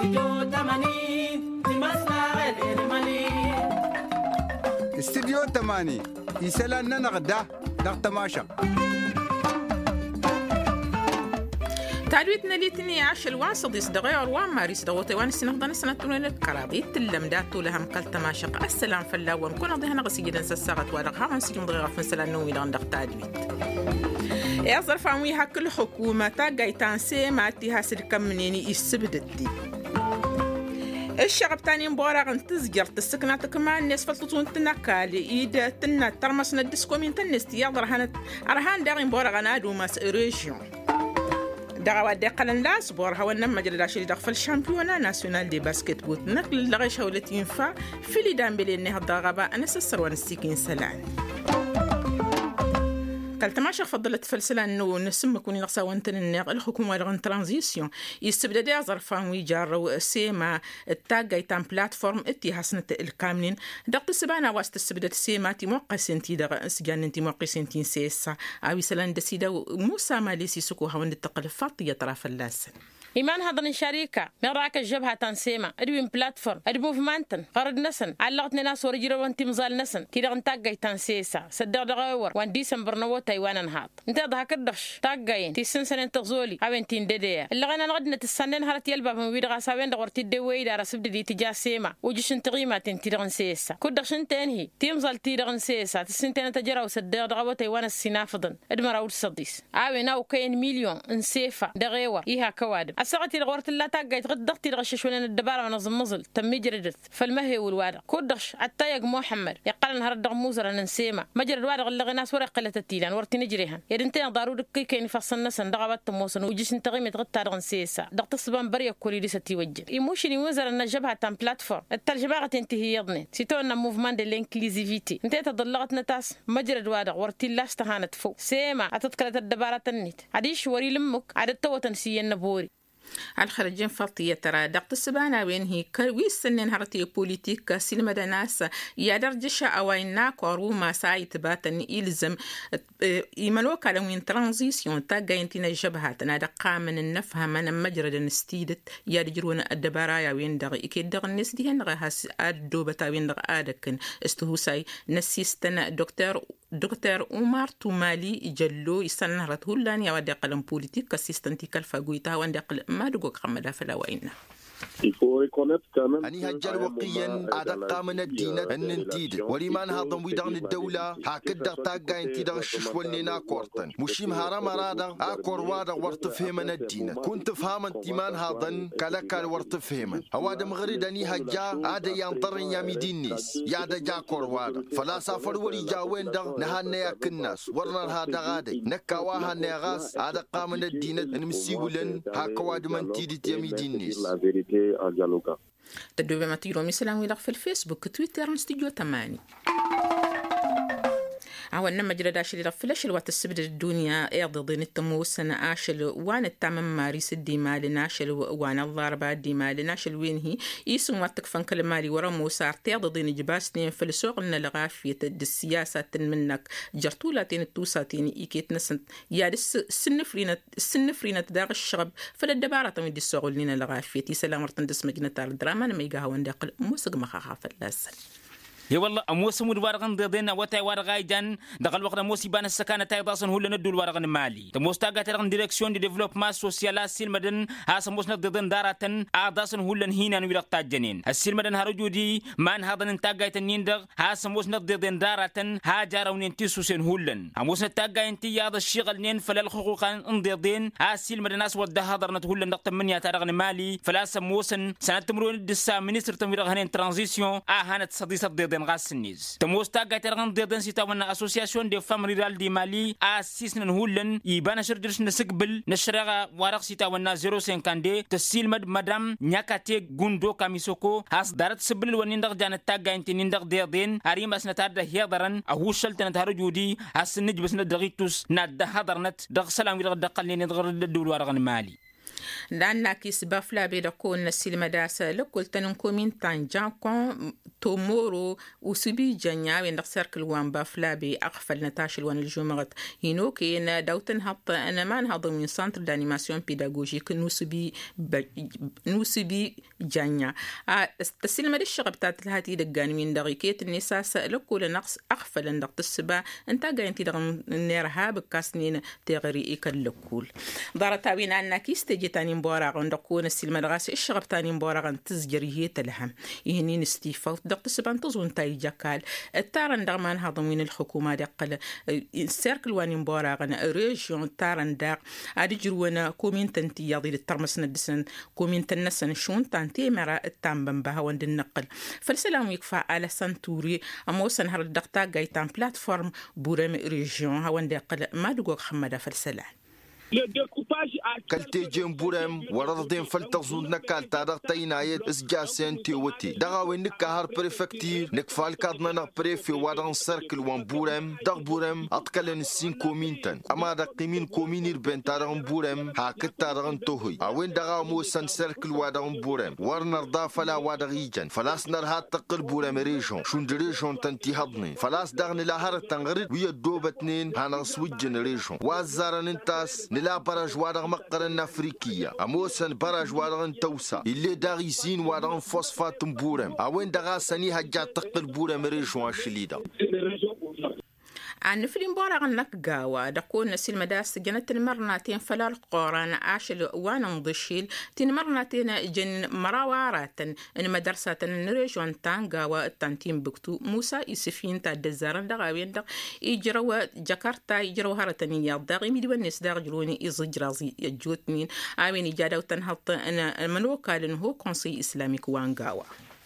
استديو 8 يسالنا نغدا نغتماشا تعلويتنا ليتني عاش الواصل يصدغي أروان ماريس دوتي وان سنغضان سنتون الكرابي تلم داتو لهم قل تماشق السلام فلاو ونكون ضيهنا غسي جدا سساغت ورقها ونسيجم ضغيغا فنسلا نومي لغن دغ تعلويت يصر فانويها كل حكومة تاقايتان سيما اتها سلكم منيني يسبدتي الشعب تاني مبارغ تزجر تسكنات كمان الناس فلتطون تنكالي إيدا تنا ترمسنا الدسكو من تنستي يضر رهان داغي مبارغ نادو ماس ريجيون دعوة دقلن لا سبور هو النمى جل داشي داخل الشامبيونا ناسيونال دي باسكت بوت نقل لغي شولة ينفع في اللي دام بلي إنها الضغبة أنا سسر ونستيكين سلان قال تماشى فضلت فلسلة إنه نسمى كوني نقصا وانتن النغ الحكومة لغن ترانزيسيون يستبدأ دي ظرفان ويجارو سيما التاقا يتام بلاتفورم اتي حسنة الكاملين دقت السبانة واست استبدأ سيما تي موقع سنتي دغ سجان انتي موقع سنتين سيسا عوي سلان دسيدا موسى ماليسي سكوها وان التقلفات يطرف اللاسن إيمان هذا شركة من راك الجبهة تنسيمة أدوين بلاتفورم أدو موفمانتن غرد نسن علقتنا ناس ورجل وانتي مزال نسن كده نتاقي تنسيسا صدق دغور وان ديسمبر نو تايوان نهات انت ضحك الدش تاقين تيسن سنين تغزولي اوين تين دديا اللي غنا نغدنا تسنن هرت يلبا من ويد غاساوين دغورتي دوي دار سبد دي تجا سيما وجش انتقيمات انتي دغنسيسا كدش انتنهي تيمزال تي دغنسيسا تسنتين تجرا وصدق دغو تايوان السنافضن ادمر اول صديس اوين او كاين مليون انسيفا دغيوا يها كوادم أسرعتي الغورت لا تاقيت غدقتي الغشش وين الدبارة ونظم مزل تم جردت فالمهي والوارق كودش التايق محمد يقال نهار الدغ موزر ننسيما مجرد الوارق اللي غناس ورق قلة التيلان ورتي نجريها يدنتين ضروري كي كاين فصل نسن دغبت موسن وجيش انتغيمت غتا دغنسيسا دغت الصبان بريا كوري لسه تيوجه يموشني وزر ان جبهه تام بلاتفورم الترجمه تنتهي يضني سيتونا موفمون دي لانكليزيفيتي انت تضلغت نتاس مجرد الوارق ورتي لاش تهانت فوق سيما اتذكرت الدبارة النت عديش وري لمك عدد توتن سي النبوري الخرجين فطية ترى دقت السبانة وين هي كويس سنين هرتي بوليتيك سلمة ناس يدرجش أوينا كروما سايت باتن إلزم يملوك على وين ترانزيسيون تاجا ينتنا جبهات أنا دقا من النفهم من مجرد نستيدت يرجرون الدبرايا وين دغ إكيد دغ الناس دي هن غاس أدوبة وين دغ آدكن استهوساي نسيستنا دكتور عمر تومالي جلو يسنهرت هولان يا ودي قلم بوليتيك اسيستنتي كالفاغويتا وندي قل ما دغوك خمدا فلا وينا أني هجر وقيا أدقى من الدينة الننتيد ولمن هضم ويدغن الدولة هكذا تاقا انتي دغ الششوالي ناكورتن مشيم هرم رادا أكور وادا ورتفهم الدينة كنت فهم انتمان هضن كالكال ورتفهم هوادا مغرد أني هجا عادا ينطرن يامي دينيس يادا جاكور وادا فلا سافر ولي جاوين دغ نهان ياك الناس ورنر هادا غادي نكاواها نيغاس أدقى من الدينة نمسيولن هاكواد من تيدت يامي دينيس تدوبة ما تيرو مثلا ويلغ في الفيسبوك تويتر استديو 8 عوان نما جرى داشي لرفلش الوقت السبد الدنيا ايضا ضين التموس سنة آشل وان التامم ماريس الديمال ناشل وان الضاربات ديمال ناشل وين هي يسو مواتك فانك المالي ورمو سار تيضا ضين جباسنين في السوق لنا لغافية السياسة منك جرطولاتين التوساتين إيكيت نسنت يا السنفرينة داغ الشغب فلالدبارة من دي السوق لنا لغافية سلام مرتن دس مجنة تار الدراما نما يقاها وانداقل موسق مخاخا فلاسل يا والله موسم الورقن ضدنا وتاي ورقاي جان دخل وقت موسي بان السكانه تاي ضاسن هو لنا دول ورقن مالي موستاغا ترغن ديريكسيون دي ديفلوبمون سوسيال السلمدن هاس موسنا ضدن داراتن اضاسن هو لن هينا ويلق جنين السلمدن هرجودي مان هذا انتاغا تنين دغ هاس موسنا ضدن داراتن هاجرون انتي سوسن هولن موسنا تاغا انتي يا الشغل نين فلا الحقوق انضدين السلمدن ناس ود هضرنت هولن دق من يا ترغن مالي فلا سموسن سنه تمرون دسا مينستر تمرغ هنين ترانزيسيون هانت صديصه ضدن غاسنيز تموستا غاترغن ددن سيتاونا اسوسياسيون دي فام ريرال دي مالي اسيسن هولن يبانا شردرش نسقبل نشرغا ورق سيتاونا 050 دي تسيل مدام نياكاتي غوندو كاميسوكو هاس دارت سبل ونندغ جان تاغا انت نندغ ديدين اريم اسنا تاد هيدرن او شلتن تهرجودي هاس نج بس ندغيتوس ناد هدرنت دغ سلام يدغ دقل ندغ دول ورغن مالي لأن كيس بافلا بيدكون السلمة داس لكل تنكومين تانجاكون تومورو وسبي جنيا وين سيركل وان بافلا بأقفل نتاشل وان الجمعت هينوكي إن دوتن هبط أنا ما نهضم من سنتر دانيماسيون بيداغوجيك نوسبي جنيا السلمة دي الشغب تاعت الهاتي دقاني من دقيقية النساء لكل نقص أقفل ندق السبا انتا قاين تدغن نيرها بكاسنين تغري إيكال لكول دارتاوين أننا كيستجي تاني مبارغ ندقون السلمة دغاس الشغب تاني مبارغ تزجريه تلهم يهنين استيفا دق السبا انتظون تاي جاكال التارن دغمان هضمين الحكومة دقل السيركل واني مبارغ ريجيون تارن داق عادي جرونا كومين تنتي يضي الترمسنا الدسن كومين تنسن شون تانتي مرا التامبن بها وند النقل فالسلام يكفى على سنتوري أموسن هر الدقتا جايتان بلاتفورم بورم ريجيون هون دقل ما دقوق حمدا فالسلام كالتي جنبورم ورضين فلتغزون نكال تارغ تاينايد اسجاسين تيوتي دغاوين نكهار بريفكتير نكفال كادنا نقبري في وارغن سيركل وان بورم دغ بورم اتكالن السين كومينتن اما دقيمين كومينير بين تارغن بورم هاكت تارغن توهي اوين دغاو موسن سيركل وارغن بورم ورنر دافلا وادغيجن فلاس نرهات تقل بورم ريجون شون ريجون تنتي هضني فلاس دغن لاهر تنغرد ويا دوبتنين هانا سويجن ريجون وازارن انتاس لا براج وارغ مقرن أفريقية أموسن براج وارغن توسا اللي داغيسين وارغن فوسفات بورم أوين دغاسني هجات تقل بورم ريجون الشليدة عن فيلم بارغ نقاوة دقون نسيل مداس جنت المرناتين فلا القرآن عاشل وانا نضشيل تين مرناتين جن مراوارات ان مدرسة نريجون تانقاوة التانتين بكتو موسى يسفين تا الدزارن دغاوين دغ يجروا جاكرتا يجروا هارتني يضاغ يميدوا الناس داغ جروني يزجرازي يجوتنين عاوين يجادو تنهط ان منوكا لنهو كونسي اسلاميك وانقاوة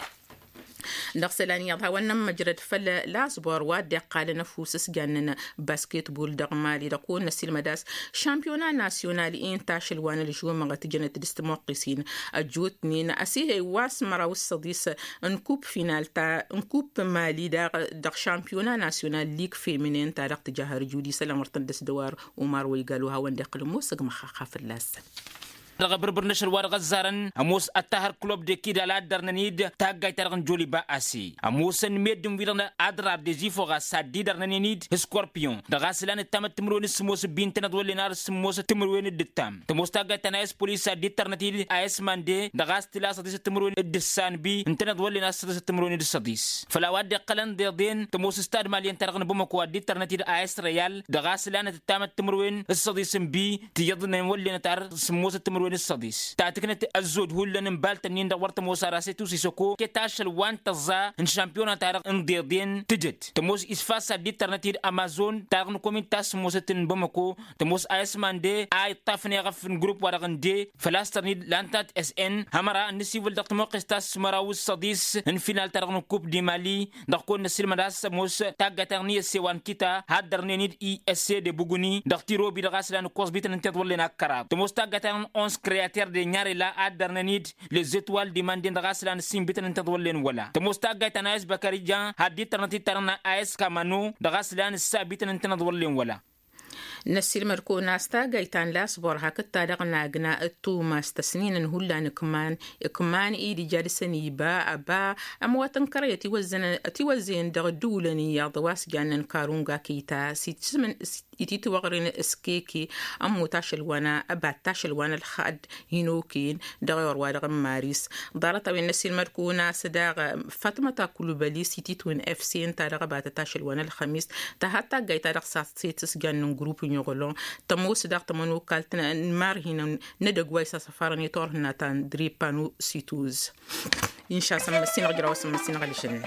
نغسلاني يضها ونم مجرد فل لازبور واد قال نفوس جنن باسكيت بول دغمالي دقون نسيل مداس شامبيونا ناسيونالي إن تاشل وانا الجو مغت جنت دستموقسين الجوتنين أسيه واس مراو الصديس نكوب فينال تا نكوب مالي دغ شامبيونا ناسيونال ليك فيمينين تا دغ تجاه رجودي سلام مرتندس دوار وماروي قالوها وان دقل موسق مخاخا في اللاسة رغبر برنشر ورغ الزارن اموس التهر كلوب دي كيدا لا درنيد تاغاي ترغن جولي با اسي اموسن ميدم ويرنا ادراب دي زيفوغا سادي درنيد سكوربيون دغاسلان تمت تمرون سموس بنتنا دولي نار سموس تمرون الدتام تموس تاغاي تنايس بوليس دي ترنتي اس ماندي دغاستلا سديس تمرون الدسان بي انتنا دولي ناس سديس تمرون السديس فلا واد قلن دي دين تموس استاد مالين ترغن بمكو دي ترنتي اس ريال دغاسلان تمت تمرون السديس بي تيضن ولي نتار سموس تمرون الصديس تعتكنت الزود هولن مبالتنين دورت موسى راسيتو سيسوكو كتاشل وان تزا ان شامبيون تارق انديردين تجد تموس اسفاسا دي ترنتير امازون تارق كومين تاس موستن بمكو تموس ايسمان دي اي طافني غفن جروب ورغن دي فلاسترنيد لانتات اس ان همرا نسيفل دقت موقس تاس مراو الصديس ان فينال تارق كوب دي مالي دقون نسيل مداس موس تاغاترني سيوان كيتا هادرنيد اي اس سي دي بوغوني دقتيرو بي دغاسلان كوس بيتن انتدولنا كراب تموس تاغاترن اونس créateur de nyari la adernanid les étoiles demandent d'Raslan simbitan tadwallen wala tamusta gaitana es bakarijan hadit tarnati tarna as kamanu d'Raslan sabitan tadwallen wala نسيل مركو ناستا جايتان لاس بورها كتا دغنا جنا التوما استسنين هولا كمان إيدي جالسني با أمواتن كرية توزن دغ دولني يا ضواس جانن كارونغا كيتا سيتسمن إتي توغرين اسكيكي أمو تاشل وانا أبا تاشل وانا الخاد هينوكين دغيور وادغ ماريس دارتا وين نسيل مركو ناس داغ فاطمة كلوبالي سيتي توين اف سي انتا دغ بات تاشل وانا الخميس تهاتا جايتا دغ سيتس جانن جروب يغلون تموس داق تمنو كالتنا مار هنا ندق ويسا سفارني تور هنا تان دريبانو سيتوز إن شاء الله مسين غجرا وسمسين غليشن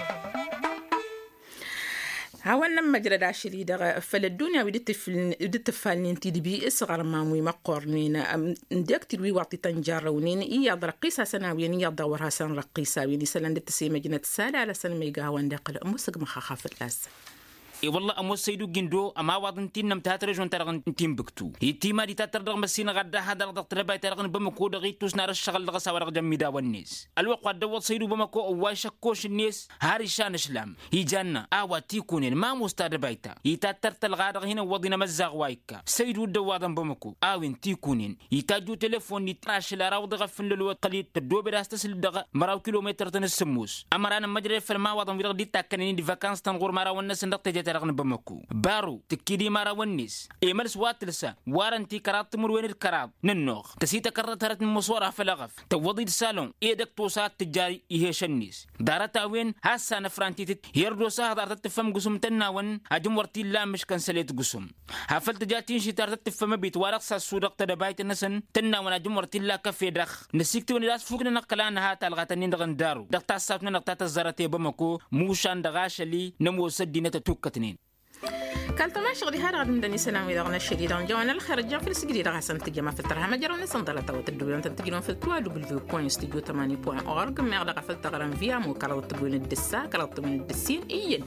هاونا مجرى داشلي دغ فالدنيا ودت فالنين تدبي إصغر ماموي مقورنين نديك تروي واعطي تنجارونين إيا درقيسة سناوين إيا دورها سن رقيسة ويني سلان دت سي مجنة سالة على سن ميقا هاوان داقل أموسق مخاخاف اللاس والله أمو سيدو جندو أما وضن تين نم تهاترجون ترغن تيم بكتو يتيما دي تتردغ مسين غدا هذا رغد ترباي ترغن بمكو دغي توسنا الشغل لغسا ورغ جميدا والنيس الوقت دوت سيدو بمكو واشكوش النيس هاري شان اسلام يجانا اوا تيكونين ما مستاد بايتا يتاترتل غادغ هنا وضنا مزاغ وايكا سيدو دوادن بمكو اوين تيكونين يتاجو تليفون يتراش لا راود غفن للو قليل تدو براس تسل دغ مراو كيلومتر تنسموس امرانا مجري فما وضن ويرغ دي تاكنين دي فاكانس تنغور مرا والناس ندق ترغن بمكو بارو تكيدي مرا والنيس ايملس واتلسا وارنتي كرات تمر وين الكرات ننوخ تسيتا كرت هرت مصورة فلغف توضي السالون ايدك توسات تجاري يهيش النيس دارتا وين هاسا نفرانتي يردو ساه دارت تفهم قسم تناون اجم ورتي لا مش كنسليت قسم هافل تجاتين شي دارت تفهم بيت ورق ساسودق تدبايت النسن تناون اجم ورتي لا كفي دخ نسيكتو نلاس فوقنا نقلان هات الغاتنين دغن دارو دقتا صافنا نقطه الزرتي بمكو موشان دغاشلي نمو سدينه توكتنين كالتما شغلي هذا من دني سلام إذا غنا الشديد جوانا الخارج في السجل إذا غسان تجمع في الترها مجرون صندلة توت الدولة تنتقلون في www.studio8.org ما يغلق في التغرم فيها مو كلا تبون الدسا كلا تبون الدسين إيين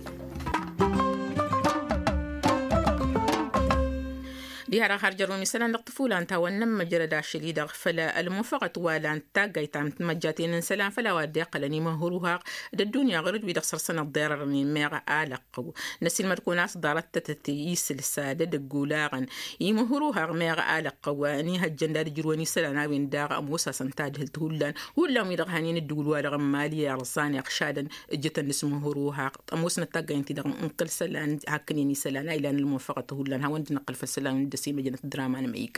دي هذا خارج رومي سلام لطفولة أنت ونم جردا شديد فلا الموفقة ولا أنت جايت مجاتين سلام فلا ودي قلني مهروها الدنيا غرد بيد خسر سنة ضرر من ماغ آلق نسي المركونات دارت تتيس السادة دجولاغن يمهروها ماغ آلق واني هالجندار جرواني سلام وين داغ أموسا سنتاج هالتهولان ولا ميرغانين الدول ولا مالية رصاني أخشادا جتن اسمه هروها أموسنا تاجا أنت دغ انقل سلام هكنيني سلام إلى الموفقة تهولان هون نقل في السلام في مجنة الدراما الميكا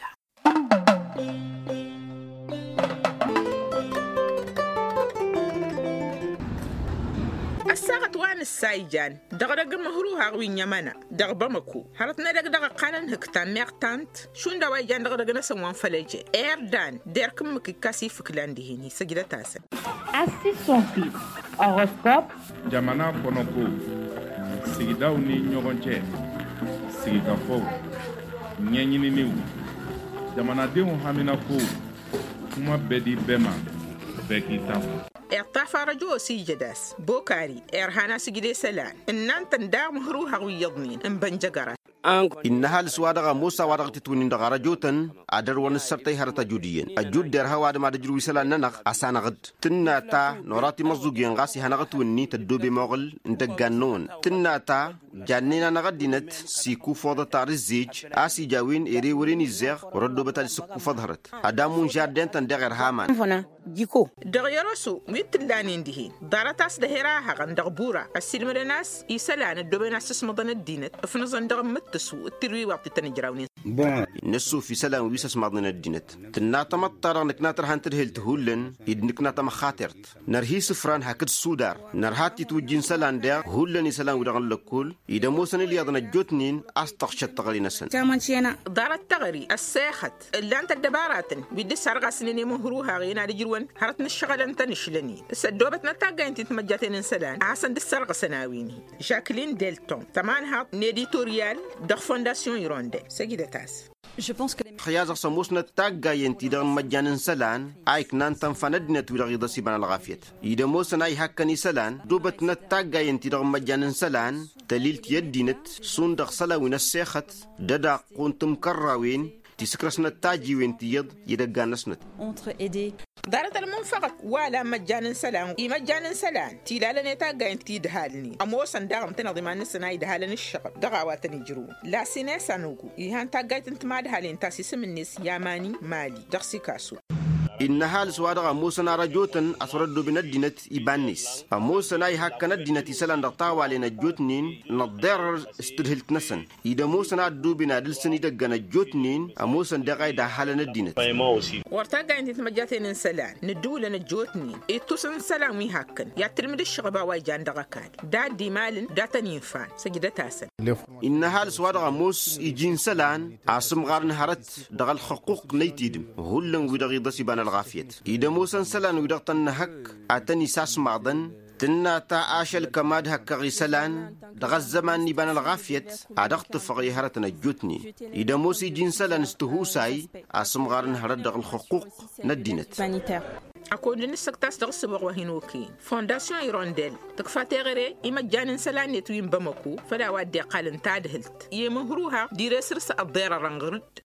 الساعة وان السايجان دغرق مهروها وين يمانا دغبمكو هرتنا دغ قانن هكتان ميقتانت شون دوايجان دغرق نسا وان فلجي ايردان ديركم مكي كاسي فكلان دهيني سجدة تاسن Assis son fils. Horoscope. Jamana Ponoko. Sigidaw ni Nyogonche. Sigikafo. Nyenyini niu. Jamanadenw hamina ko. Kuma bedi bema. Beki tafu. اعطاف رجو سيجداس بوكاري إرهانا سجدي سلان إن أنت ندام هروها ويضنين إن بنجقرات إنها لسوادغا موسى وادغ تتونين دغا رجوتن عدر ونسرتي هرتا جوديين أجود درها واد ما دجرو سلان ننخ أسانا غد تنا تا نوراتي مزوجين غاسي هنغتوني تدوبي مغل ندقانون تنا تا جانينا نغدينت سيكو فوضى تاريزيج آسي جاوين إيري ورين الزيغ وردو بتالي سكو فضهرت أدامون جاردين تندغر هامان فنا جيكو دغيرسو ميتلانين دهين دارتاس دهراها غندغ بورا السلمرناس يسلان الدوبناس اسمضن الدينت افنزن دغ متسو التروي وقت تنجراونين نسو في سلام ويساس مضن الدينت تناتا مطار نكناتر هانتر هيل تهولن يدنكناتا مخاطرت نرهي سفران هاكد سودار نرهاتي توجين سلان دير هولن يسلان ودغن لكول إذا موسن اللي يضن الجوتنين أستغشت تغري نسن تامنشينا دارت تغري الساخت اللي أنت الدبارات بدي سرقة سنين مهروها غينا رجلون هرتنا الشغل أنت نشلني السدوبتنا تاقا أنت تمجاتين سلان عسن دي السرقة سناويني جاكلين ديلتون تمانها نيديتوريال دغ فونداسيون يروندي سجدة تاس خيازق سموسنا تاقا ينتي دغن مجانن سلان آيك نانتن فندنا تويرغي دسيبان الغافيت إذا موسن آي حكني سلان دوبتنا تاقا ينتي دغن مجانن سلان تليلت يدينت سوندغ سلاوين السيخت ددا قونتم كراوين تسكرسنا تاجي وينتيض يدقانسنت دارت المنفقة ولا مجان سلام مجان سلام تيلا نتاقا انتي دهالني اموسن داغم تنظمان نسنا يدهالن الشغل دغاواتن يجرون لا سيني سانوكو يهان تاقا انتما دهالين تاسي سمنيس ياماني مالي دغسي كاسو إنها لسوادغا موسنا رجوتن أسردو بندينت إبانيس موسنا يحكنا دينتي سلان دقطاوا لنا جوتنين نضر استرهلت نسن إذا موسنا دوبنا دلسني دقنا جوتنين موسن دقاي دحالنا دينت ورتاقا انتي تمجاتين سلان ندولنا جوتنين إتوسن سلام يحكن ياترمد الشغبا وايجان دغاكال دا دي مالن دا تنينفان سجدة تاسن إنها لسوادغا موس إجين سلان عاصم غارن هرت دغال حقوق نيتيدم هولن ودغي دسيبان الغافيت إذا موسى سلان ودغتن هك أتني ساس معدن تنا تا آشل كماد هك غسلان دغ الزمان نبان الغافيت أدغت فغي هرتنا جوتني إذا موسى جين سلان استهوساي أسم غارن هرت دغ الحقوق ندينت أكون لنسك تاسدغ وهنوكين فونداسيون إيرونديل تكفاتي غيري إما جانن سلاني توين بمكو فلا وادي قال انتاد هلت يمهروها دي رسرس الضيرة رنغرد